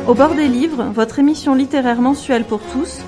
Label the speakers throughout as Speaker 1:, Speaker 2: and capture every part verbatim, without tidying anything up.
Speaker 1: Au bord des livres, votre émission littéraire mensuelle pour tous.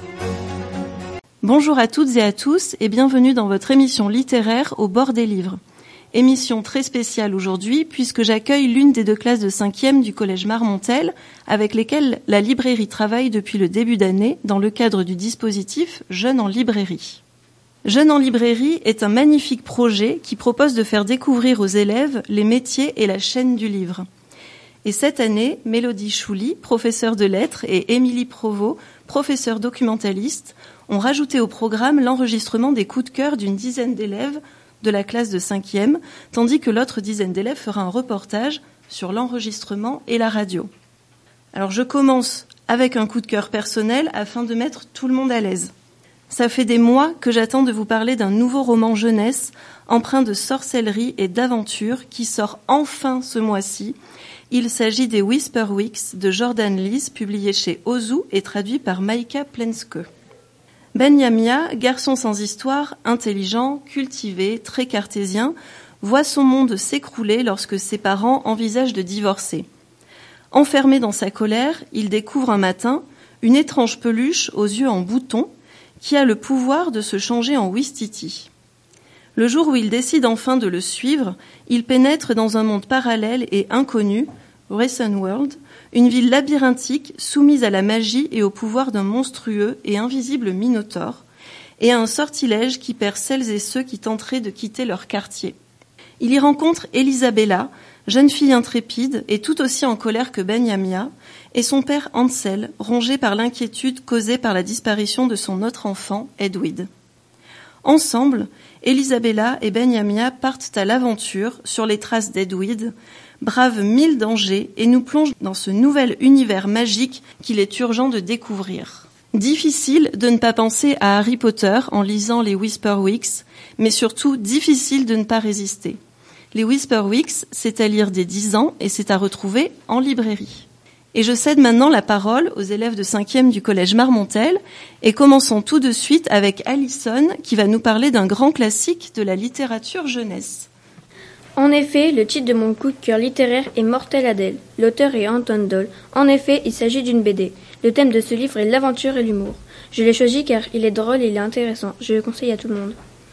Speaker 1: Bonjour à toutes et à tous et bienvenue dans votre émission littéraire Au bord des livres. Émission très spéciale aujourd'hui puisque j'accueille l'une des deux classes de cinquième du collège Marmontel avec lesquelles la librairie travaille depuis le début d'année dans le cadre du dispositif Jeunes en librairie. Jeunes en librairie est un magnifique projet qui propose de faire découvrir aux élèves les métiers et la chaîne du livre. Et cette année, Mélodie Chouli, professeure de lettres, et Émilie Provost, professeure documentaliste, ont rajouté au programme l'enregistrement des coups de cœur d'une dizaine d'élèves de la classe de cinquième, tandis que l'autre dizaine d'élèves fera un reportage sur l'enregistrement et la radio. Alors je commence avec un coup de cœur personnel afin de mettre tout le monde à l'aise. Ça fait des mois que j'attends de vous parler d'un nouveau roman jeunesse empreint de sorcellerie et d'aventure qui sort enfin ce mois-ci. Il s'agit des Whisper Weeks de Jordan Lies, publié chez Ozu et traduit par Maïka Plenske. Ben Yamia, garçon sans histoire, intelligent, cultivé, très cartésien, voit son monde s'écrouler lorsque ses parents envisagent de divorcer. Enfermé dans sa colère, il découvre un matin une étrange peluche aux yeux en bouton qui a le pouvoir de se changer en Ouistiti. Le jour où il décide enfin de le suivre, il pénètre dans un monde parallèle et inconnu, Wresson World, une ville labyrinthique soumise à la magie et au pouvoir d'un monstrueux et invisible Minotaure, et à un sortilège qui perd celles et ceux qui tenteraient de quitter leur quartier. Il y rencontre Elisabella, jeune fille intrépide et tout aussi en colère que Ben Yamia, et son père Ansel, rongé par l'inquiétude causée par la disparition de son autre enfant, Edwid. Ensemble, Elisabella et Ben Yamia partent à l'aventure sur les traces d'Edwid, bravent mille dangers et nous plongent dans ce nouvel univers magique qu'il est urgent de découvrir. Difficile de ne pas penser à Harry Potter en lisant les Whisper Weeks, mais surtout difficile de ne pas résister. Les Whisper Weeks, c'est à lire dès dix ans et c'est à retrouver en librairie. Et je cède maintenant la parole aux élèves de cinquième du collège Marmontel et commençons tout de suite avec Alison qui va nous parler d'un grand classique de la littérature jeunesse.
Speaker 2: En effet, le titre de mon coup de cœur littéraire est Mortel Adèle. L'auteur est Anton Doll. En effet, il s'agit d'une B D. Le thème de ce livre est l'aventure et l'humour. Je l'ai choisi car il est drôle et il est intéressant. Je le conseille à tout le monde.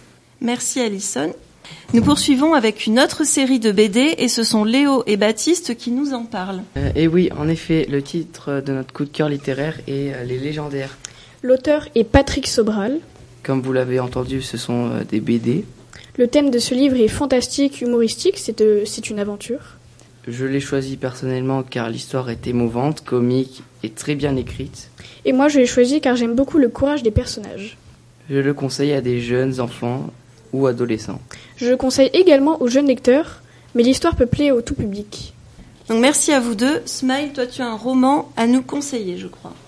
Speaker 1: Merci Alison. Nous poursuivons avec une autre série de B D et ce sont Léo et Baptiste qui nous en parlent.
Speaker 3: Euh, et oui, en effet, le titre de notre coup de cœur littéraire est euh, Les Légendaires.
Speaker 4: L'auteur est Patrick Sobral.
Speaker 3: Comme vous l'avez entendu, ce sont euh, des B D.
Speaker 4: Le thème de ce livre est fantastique, humoristique, c'est, de, c'est une aventure.
Speaker 3: Je l'ai choisi personnellement car l'histoire est émouvante, comique et très bien écrite.
Speaker 4: Et moi je l'ai choisi car j'aime beaucoup le courage des personnages.
Speaker 3: Je le conseille à des jeunes enfants ou adolescents.
Speaker 4: Je le conseille également aux jeunes lecteurs, mais l'histoire peut plaire au tout public.
Speaker 1: Donc merci à vous deux. Smile, toi tu as un roman à nous conseiller, je crois.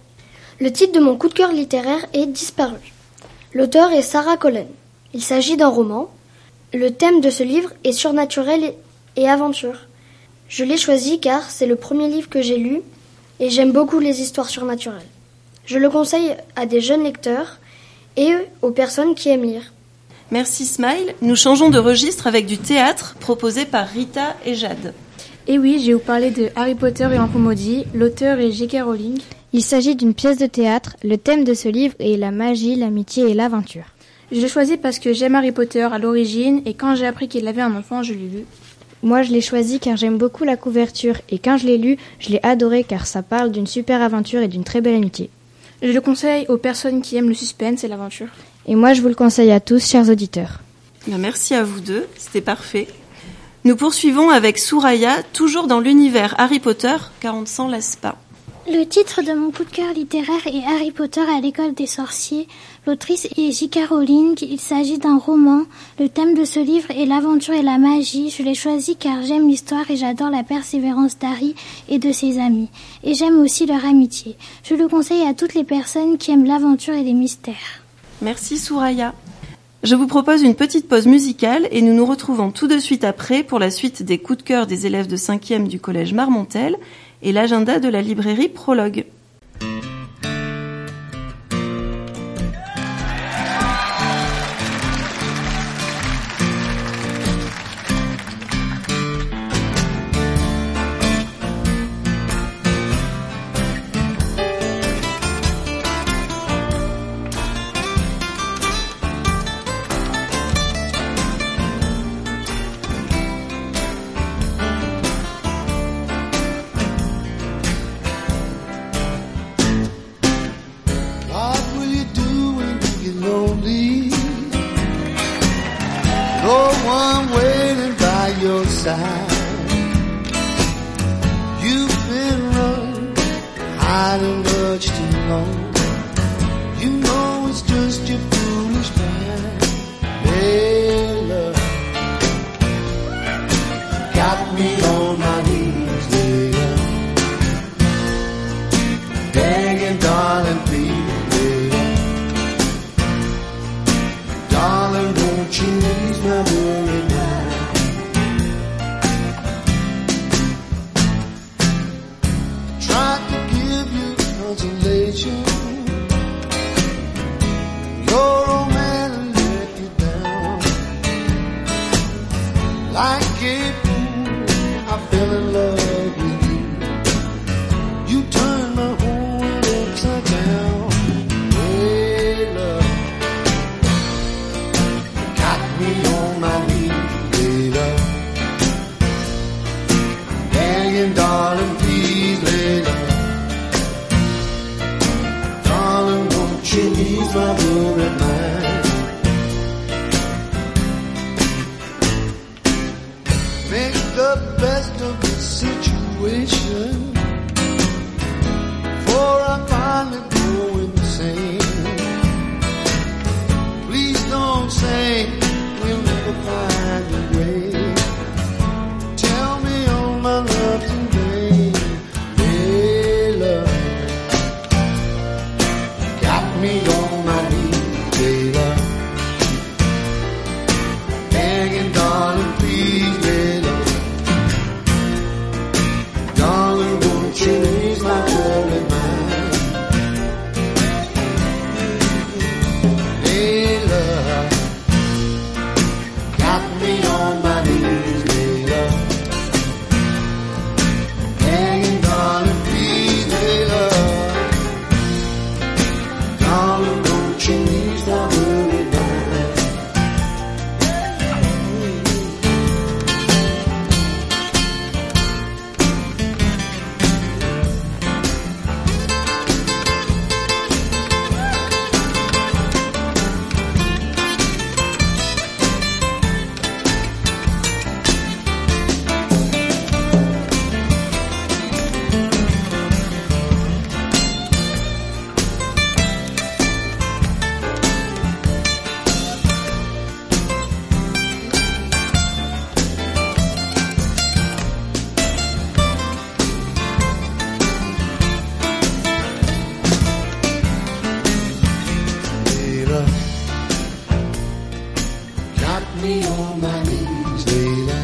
Speaker 5: Le titre de mon coup de cœur littéraire est Disparu. L'auteur est Sarah Collen. Il s'agit d'un roman. Le thème de ce livre est surnaturel et aventure. Je l'ai choisi car c'est le premier livre que j'ai lu et j'aime beaucoup les histoires surnaturelles. Je le conseille à des jeunes lecteurs et aux personnes qui aiment lire.
Speaker 1: Merci Smile. Nous changeons de registre avec du théâtre proposé par Rita et Jade.
Speaker 6: Et oui, je vais vous parler de Harry Potter et l'Enfant maudit. L'auteur est J K Rowling.
Speaker 7: Il s'agit d'une pièce de théâtre. Le thème de ce livre est la magie, l'amitié et l'aventure.
Speaker 6: Je l'ai choisi parce que j'aime Harry Potter à l'origine et quand j'ai appris qu'il avait un enfant, je l'ai lu.
Speaker 7: Moi, je l'ai choisi car j'aime beaucoup la couverture et quand je l'ai lu, je l'ai adoré car ça parle d'une super aventure et d'une très belle amitié.
Speaker 6: Je le conseille aux personnes qui aiment le suspense et l'aventure.
Speaker 7: Et moi, je vous le conseille à tous, chers auditeurs.
Speaker 1: Bien, merci à vous deux, c'était parfait. Nous poursuivons avec Souraya, toujours dans l'univers Harry Potter, car on ne s'en lasse pas.
Speaker 8: Le titre de mon coup de cœur littéraire est Harry Potter à l'école des sorciers. L'autrice est J K Rowling. Il s'agit d'un roman. Le thème de ce livre est l'aventure et la magie. Je l'ai choisi car j'aime l'histoire et j'adore la persévérance d'Harry et de ses amis. Et j'aime aussi leur amitié. Je le conseille à toutes les personnes qui aiment l'aventure et les mystères.
Speaker 1: Merci Souraya. Je vous propose une petite pause musicale et nous nous retrouvons tout de suite après pour la suite des coups de cœur des élèves de cinquième du collège Marmontel et l'agenda de la librairie Prologue.
Speaker 9: hiding much too long. You know it's just your foolish mind. Hey, love, got me on my knees, yeah. Begging, darling, please, yeah. Darling, won't you ease my worry mind? Tried to give you consolation. Your old man let you down. Like a fool, I fell in love with you. You turned my whole world upside down. Hey, love, got me on my knees, hey, love. Begging, darling, please, hey, love. Darling, won't you ease my worried mind? Make the best of the situation, for I finally go insane. Please don't say we'll never find a way. Tell me all my love's in vain. Hey, love, got me on my knees, hey, love. Begging, darling, please, hey, love. Darling, won't you ease my worried mind? Hey, love, got me on my knees, hey, love. Begging, darling, please, hey, love. Darling, won't you ease my worried mind? Layla, got me on my knees, Layla.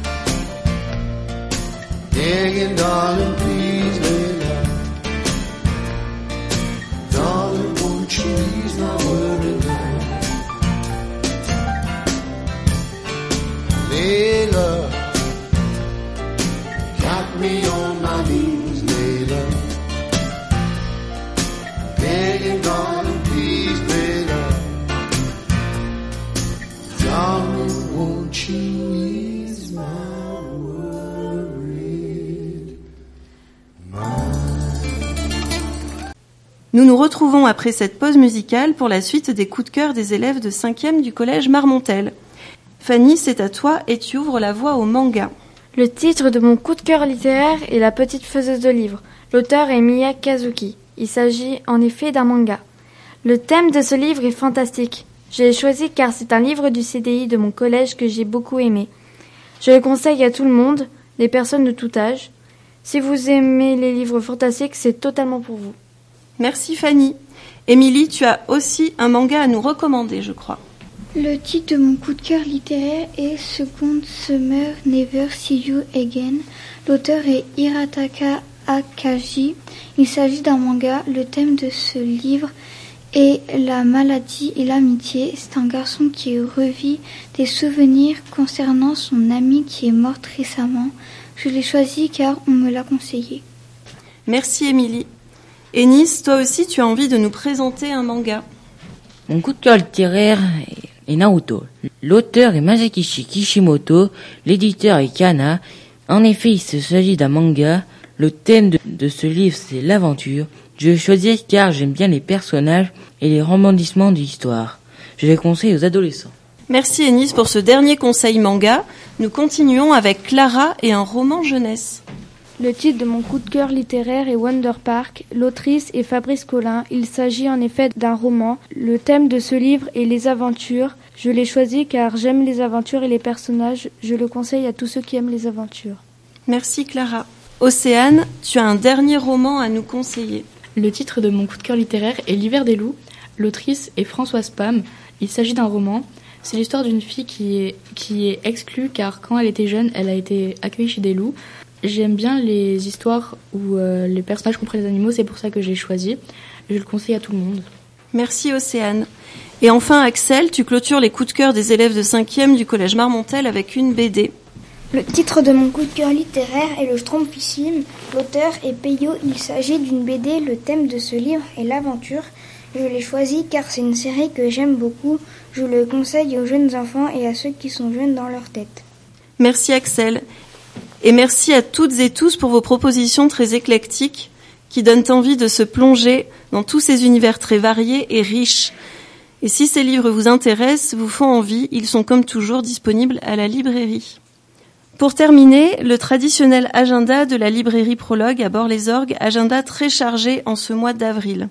Speaker 9: Begging, darling, please, Layla. Darling, won't you ease my worried mind? Layla, got me on my knees, Layla. Begging, darling, please, Layla. Darling, won't you ease my worried mind?
Speaker 1: Nous nous retrouvons après cette pause musicale pour la suite des coups de cœur des élèves de cinquième du collège Marmontel. Fanny, c'est à toi et tu ouvres la voie au manga.
Speaker 2: Le titre de mon coup de cœur littéraire est La petite faiseuse de livres. L'auteur est Miya Kazuki. Il s'agit en effet d'un manga. Le thème de ce livre est fantastique. Je l'ai choisi car c'est un livre du C D I de mon collège que j'ai beaucoup aimé. Je le conseille à tout le monde, les personnes de tout âge. Si vous aimez les livres fantastiques, c'est totalement pour vous.
Speaker 1: Merci Fanny. Émilie, tu as aussi un manga à nous recommander, je crois.
Speaker 10: Le titre de mon coup de cœur littéraire est Second Summer Never See You Again. L'auteur est Hirataka Akagi. Il s'agit d'un manga. Le thème de ce livre est la maladie et l'amitié. C'est un garçon qui revit des souvenirs concernant son amie qui est morte récemment. Je l'ai choisi car on me l'a conseillé.
Speaker 1: Merci Émilie. Ennis, toi aussi tu as envie de nous présenter un manga.
Speaker 11: Mon coup de cœur littéraire est Naruto. L'auteur est Masakishi Kishimoto, l'éditeur est Kana. En effet, il s'agit d'un manga. Le thème de, de ce livre, c'est l'aventure. Je l'ai choisi car j'aime bien les personnages et les rebondissements de l'histoire. Je les conseille aux adolescents.
Speaker 1: Merci Ennis pour ce dernier conseil manga. Nous continuons avec Clara et un roman jeunesse.
Speaker 12: Le titre de mon coup de cœur littéraire est Wonder Park. L'autrice est Fabrice Collin. Il s'agit en effet d'un roman. Le thème de ce livre est les aventures. Je l'ai choisi car j'aime les aventures et les personnages. Je le conseille à tous ceux qui aiment les aventures.
Speaker 1: Merci Clara. Océane, tu as un dernier roman à nous conseiller.
Speaker 13: Le titre de mon coup de cœur littéraire est L'hiver des loups. L'autrice est Françoise Pam. Il s'agit d'un roman. C'est l'histoire d'une fille qui est, qui est exclue car quand elle était jeune, elle a été accueillie chez des loups. J'aime bien les histoires où euh, les personnages comprennent les animaux, c'est pour ça que j'ai choisi. Je le conseille à tout le monde.
Speaker 1: Merci Océane. Et enfin Axel, tu clôtures les coups de cœur des élèves de cinquième du collège Marmontel avec une B D.
Speaker 5: Le titre de mon coup de cœur littéraire est Le Schtroumpfissime. L'auteur est Peyo. Il s'agit d'une B D. Le thème de ce livre est l'aventure. Je l'ai choisi car c'est une série que j'aime beaucoup. Je le conseille aux jeunes enfants et à ceux qui sont jeunes dans leur tête.
Speaker 1: Merci Axel. Et merci à toutes et tous pour vos propositions très éclectiques qui donnent envie de se plonger dans tous ces univers très variés et riches. Et si ces livres vous intéressent, vous font envie, ils sont comme toujours disponibles à la librairie. Pour terminer, le traditionnel agenda de la librairie Prologue à Bord-les-Orgues, agenda très chargé en ce mois d'avril.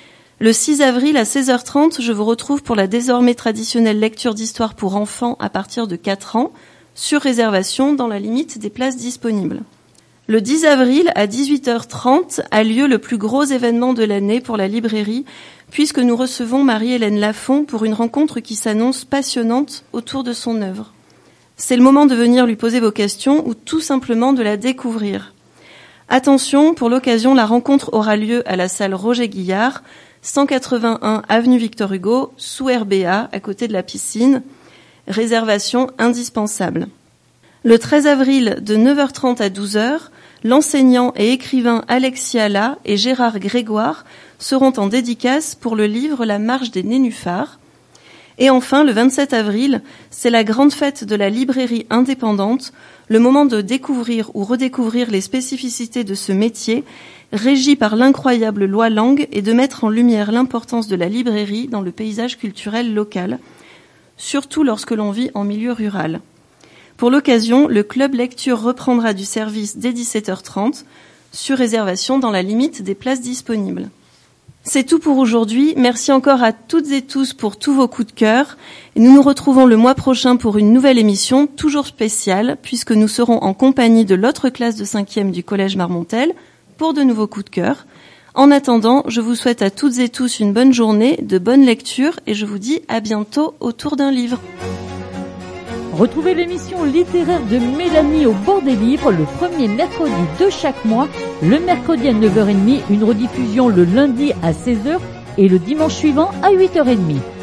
Speaker 1: Le six avril à seize heures trente, je vous retrouve pour la désormais traditionnelle lecture d'histoire pour enfants à partir de quatre ans, sur réservation dans la limite des places disponibles. Le dix avril à dix-huit heures trente a lieu le plus gros événement de l'année pour la librairie, puisque nous recevons Marie-Hélène Lafont pour une rencontre qui s'annonce passionnante autour de son œuvre. C'est le moment de venir lui poser vos questions ou tout simplement de la découvrir. Attention, pour l'occasion, la rencontre aura lieu à la salle Roger Guillard, cent quatre-vingt-un avenue Victor Hugo, sous R B A, à côté de la piscine. Réservation indispensable. Le treize avril, de neuf heures trente à douze heures, l'enseignant et écrivain Alexis La et Gérard Grégoire seront en dédicace pour le livre La marche des nénuphars. Et enfin, le vingt-sept avril, c'est la grande fête de la librairie indépendante, le moment de découvrir ou redécouvrir les spécificités de ce métier, régi par l'incroyable loi Lang, et de mettre en lumière l'importance de la librairie dans le paysage culturel local, surtout lorsque l'on vit en milieu rural. Pour l'occasion, le club lecture reprendra du service dès dix-sept heures trente, sur réservation dans la limite des places disponibles. C'est tout pour aujourd'hui. Merci encore à toutes et tous pour tous vos coups de cœur. Et nous nous retrouvons le mois prochain pour une nouvelle émission, toujours spéciale, puisque nous serons en compagnie de l'autre classe de cinquième du collège Marmontel pour de nouveaux coups de cœur. En attendant, je vous souhaite à toutes et tous une bonne journée, de bonnes lectures, et je vous dis à bientôt autour d'un livre.
Speaker 14: Retrouvez l'émission littéraire de Mélanie au bord des livres le premier mercredi de chaque mois, le mercredi à neuf heures trente, une rediffusion le lundi à seize heures et le dimanche suivant à huit heures trente.